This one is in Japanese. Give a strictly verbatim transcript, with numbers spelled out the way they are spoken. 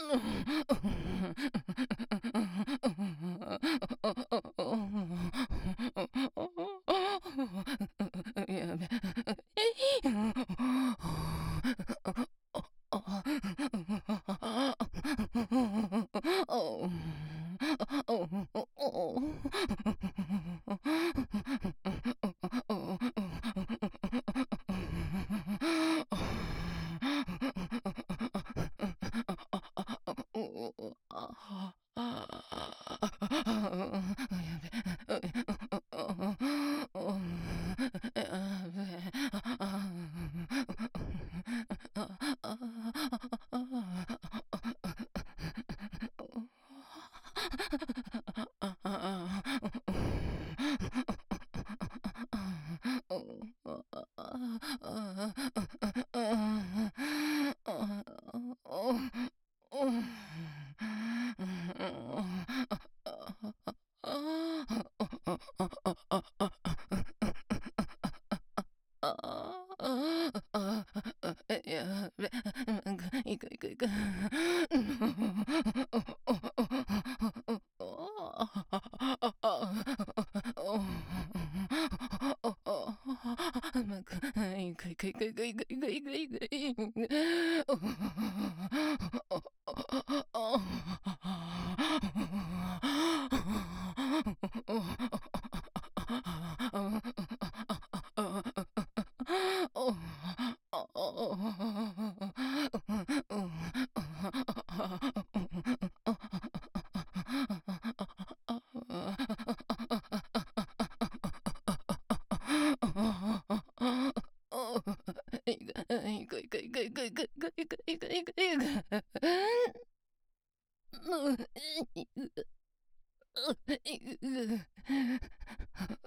やべ。やべ、行く行く行く。まく、行く行く行く行く行く行く行く行く行く行く行く行く行く行く行く行く行く行く行く。うん、ううううう